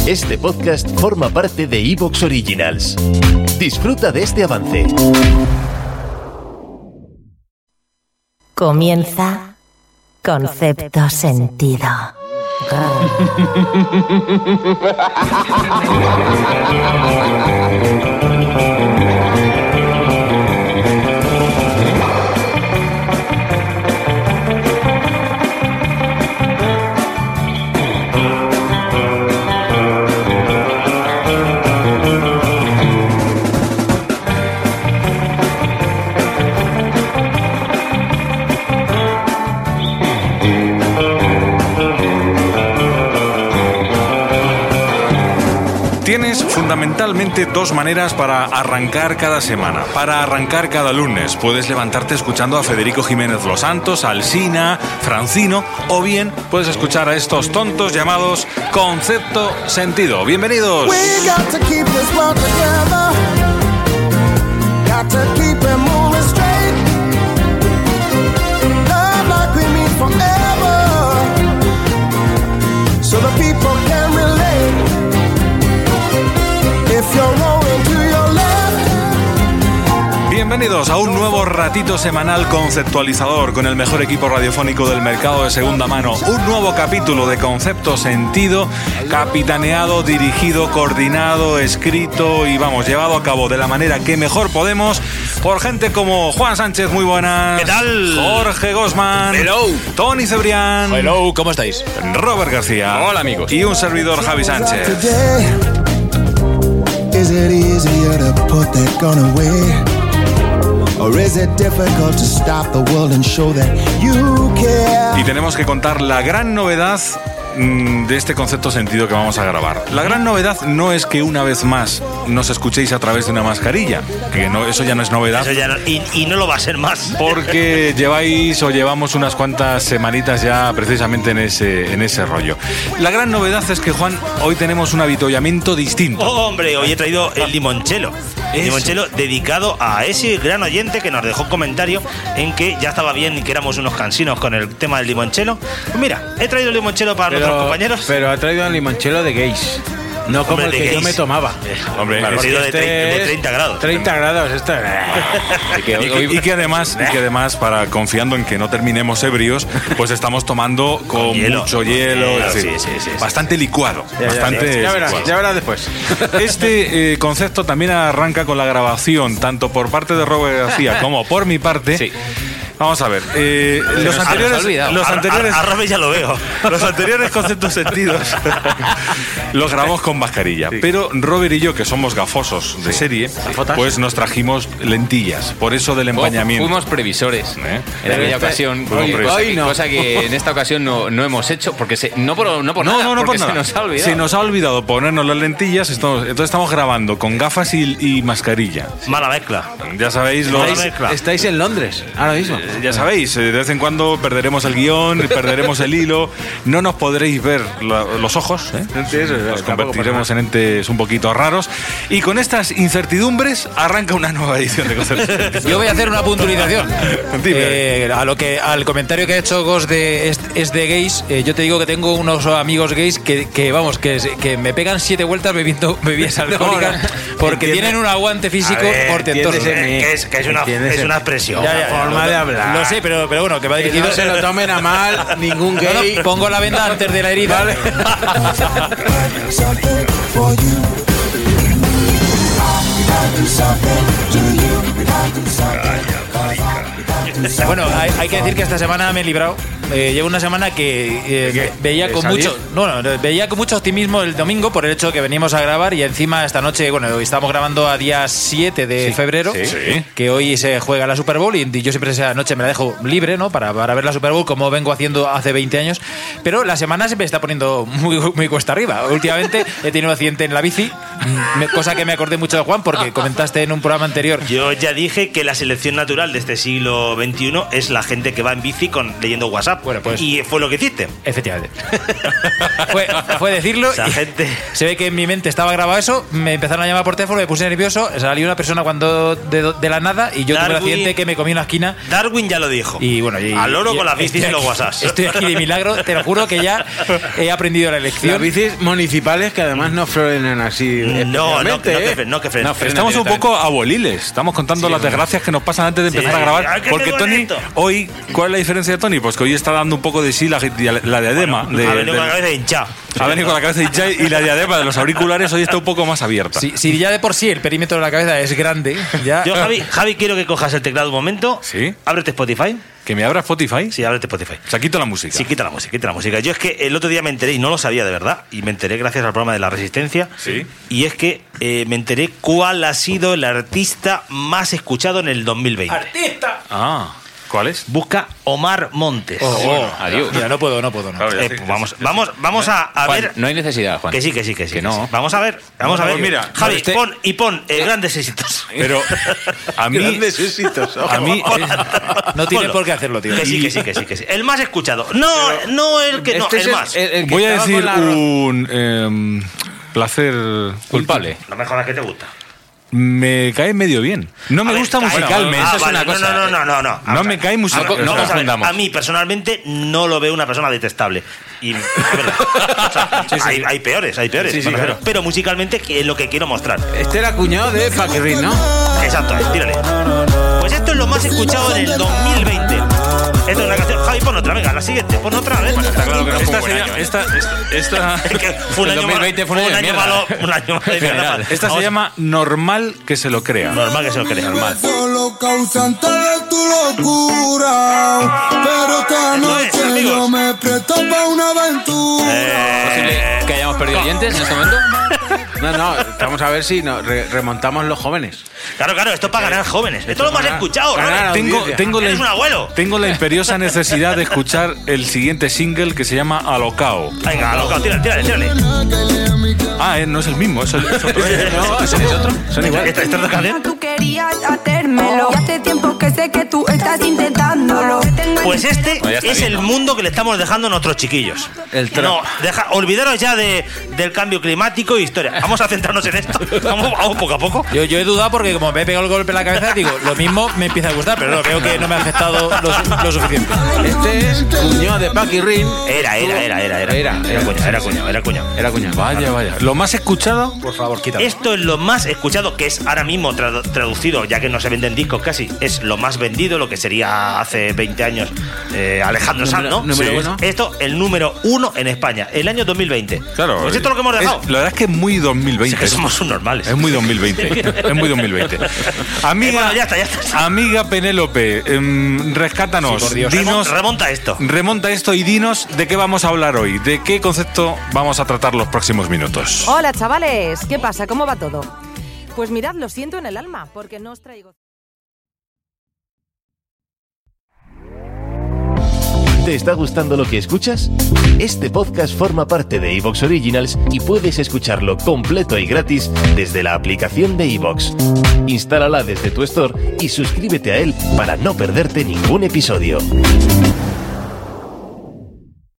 Este podcast forma parte de Evox Originals. Disfruta de este avance. Comienza Concepto Sentido. Tienes fundamentalmente dos maneras para arrancar cada semana, para arrancar cada lunes. Puedes levantarte escuchando a Federico Jiménez Los Santos, Alsina, Francino, o bien puedes escuchar a estos tontos llamados Concepto Sentido. ¡Bienvenidos! Bienvenidos a un nuevo ratito semanal conceptualizador con el mejor equipo radiofónico del mercado de segunda mano. Un nuevo capítulo de Concepto Sentido, capitaneado, dirigido, coordinado, escrito y llevado a cabo de la manera que mejor podemos por gente como Juan Sánchez, muy buenas. ¿Qué tal? Jorge Gosman. Hello. Tony Cebrián. Hello, ¿cómo estáis? Robert García. Hola, amigos. Y un servidor, Javi Sánchez. Is it easier to put that gun away? Or is it difficult to stop the world and show that you care? Y tenemos que contar la gran novedad de este Concepto Sentido que vamos a grabar. La gran novedad no es que una vez más nos escuchéis a través de una mascarilla, que no, eso ya no es novedad. Eso ya no, y no lo va a ser más. Porque llevamos unas cuantas semanitas ya precisamente en ese rollo. La gran novedad es que, Juan, hoy tenemos un avituallamiento distinto. Oh, hombre, hoy he traído el limonchelo. El limonchelo dedicado a ese gran oyente que nos dejó un comentario en que ya estaba bien y que éramos unos cansinos con el tema del limonchelo. Pues mira, he traído el limonchelo para nuestros compañeros. Pero ha traído un limonchelo de gays. No como el que yo me tomaba. Hombre, partido de 30 grados. 30 grados, esto. Y que además, para confiando en que no terminemos ebrios, pues estamos tomando con mucho hielo. Sí. Bastante licuado. Ya verás después. Este concepto también arranca con la grabación, tanto por parte de Robert García como por mi parte. Sí. Vamos a ver, los anteriores a Robert ya lo veo. Los anteriores Conceptos Sentidos los grabamos con mascarilla, pero Robert y yo, que somos gafosos de serie, pues nos trajimos lentillas, por eso del empañamiento. Fuimos previsores en aquella ocasión, cosa que en esta ocasión no hemos hecho, porque no por nada. Se nos ha olvidado. Se nos ha olvidado ponernos las lentillas, entonces estamos grabando con gafas y mascarilla. Mala mezcla. Ya sabéis, estáis en Londres ahora mismo. Ya sabéis, de vez en cuando perderemos el guión, perderemos el hilo, no nos podréis ver los ojos, nos convertiremos en entes un poquito raros, y con estas incertidumbres arranca una nueva edición de Conceptos. Yo voy a hacer una puntualización. Al comentario que ha hecho Gos es de gays. Yo te digo que tengo unos amigos gays que me pegan 7 vueltas bebiendo bebidas alcohólicas porque tienen un aguante físico portentoso. Que es una expresión, una forma de hablar. Lo sé, pero bueno, que va dirigido. No se lo tomen a mal ningún gay. No, pongo la venda antes de la herida. Vale. Bueno, hay que decir que esta semana me he librado. Llevo una semana que veía con mucho optimismo el domingo por el hecho de que veníamos a grabar, y encima esta noche, hoy estamos grabando a día 7 de febrero, que hoy se juega la Super Bowl, y yo siempre esa noche me la dejo libre, ¿no? Para ver la Super Bowl, como vengo haciendo hace 20 años, pero la semana se me está poniendo muy, muy cuesta arriba. Últimamente he tenido un accidente en la bici, cosa que me acordé mucho de Juan, porque comentaste en un programa anterior. Yo ya dije que la selección natural de este siglo XXI es la gente que va en bici leyendo WhatsApp. Bueno, pues, y fue lo que hiciste. Efectivamente. fue decirlo. Esa gente... Se ve que en mi mente estaba grabado eso, me empezaron a llamar por teléfono, me puse nervioso, salió una persona cuando de la nada y yo tuve el accidente que me comí una esquina. Darwin ya lo dijo. Y bueno, al loro con las bicis y los WhatsApp. Estoy aquí de milagro, te lo juro que ya he aprendido la lección. Las bicis municipales que además no frenan así. No que frenen. Estamos un poco aboliles. Estamos contando las desgracias que nos pasan antes de empezar a grabar. Porque Tony, hoy, ¿cuál es la diferencia de Tony? Pues que hoy está dando un poco de sí la diadema. Ha venido con la cabeza hinchada. Ha venido con la cabeza hinchada y la diadema de los auriculares hoy está un poco más abierta. Si ya de por sí el perímetro de la cabeza es grande, ya... Yo, Javi, quiero que cojas el teclado un momento. Sí. Ábrete Spotify. ¿Que me abra Spotify? Sí, ábrete Spotify. O sea, quito la música. Sí, quita la música. Yo es que el otro día me enteré, y no lo sabía de verdad, y me enteré gracias al programa de La Resistencia. Sí. Y es que me enteré cuál ha sido el artista más escuchado en el 2020. ¡Artista! Ah, ¿cuál es? Busca Omar Montes. Adiós. Mira, no puedo. Claro, Pues vamos a Juan, ver. no hay necesidad, Juan. Que sí. Que no. Vamos a ver. Mira, Javi, pon grandes éxitos. Pero a mí... Grandes éxitos. A mí... No tiene por qué hacerlo, tío. Que sí. El más escuchado. No el que no, el más. El que Voy a estaba decir con la- un placer Culpable. Lo mejor es que te gusta. Me cae medio bien. No me gusta musicalmente. Ah, Eso es vale, una cosa. no. No me cae musicalmente. No Vamos a ver, confundamos. a mí personalmente no lo veo una persona detestable. Y es verdad. O sea, hay peores. claro. Pero musicalmente es lo que quiero mostrar. Este era cuñado de Paquirrin, ¿no? Exacto, tírale. Pues esto es lo más escuchado en el 2020. Esta es una canción. Javi, pon otra, venga, la siguiente, pon otra, a ver. Está claro que no fue un buen año. Esta Es que fue un El año 2020 fue un año de mierda. malo. Un año malo de mierda. Esta se llama Normal que se lo crea. Normal que se lo crea. Normal. Solo causante de tu locura. Pero esta Eso es, noche amigos. yo me presto para una aventura. ¿Posible que hayamos perdido oyentes en este momento? No, vamos a ver si remontamos los jóvenes. Claro, esto es para ganar jóvenes. Esto es lo más escuchado, ganar ¿no? Tengo Eres un abuelo. Tengo la imperiosa necesidad de escuchar el siguiente single que se llama Alocao. Venga, loco, tírale. No es el mismo, es otro. No, es otro. Son igual. ¿Esta es otra canción? Tú querías hacérmelo. Y hace tiempo que sé que tú estás intentándolo. Pues este Pues ya está es bien, el ¿no? mundo que le estamos dejando a nuestros chiquillos. El trap. No, olvidaros ya del cambio climático y historia. Vamos a centrarnos en esto. Vamos poco a poco. Yo he dudado porque como me he pegado el golpe en la cabeza, digo, lo mismo me empieza a gustar, pero no, veo que no me ha afectado lo suficiente. Este es cuñado de Paquirrin. Era cuñado. Vaya. Lo más escuchado, Por favor, quítalo. Esto es lo más escuchado, que es ahora mismo traducido, ya que no se venden discos casi, es lo más vendido, lo que sería hace 20 años Alejandro Sanz, ¿no? número uno. Esto, el número 1 en España, el año 2020. claro. Pues esto es lo que hemos dejado. La verdad es que es muy 2020. Es que somos subnormales. Es muy 2020. Es muy 2020. Amiga, Bueno, ya está. Amiga Penélope, rescátanos. Sí, por Dios. Dinos, Remonta esto. remonta esto y dinos de qué vamos a hablar hoy. De qué concepto vamos a tratar los próximos minutos. Hola, chavales. ¿Qué pasa? ¿Cómo va todo? Pues mirad, lo siento en el alma, porque no os traigo... ¿Te está gustando lo que escuchas? Este podcast forma parte de Evox Originals y puedes escucharlo completo y gratis desde la aplicación de Evox. Instálala desde tu store y suscríbete a él para no perderte ningún episodio.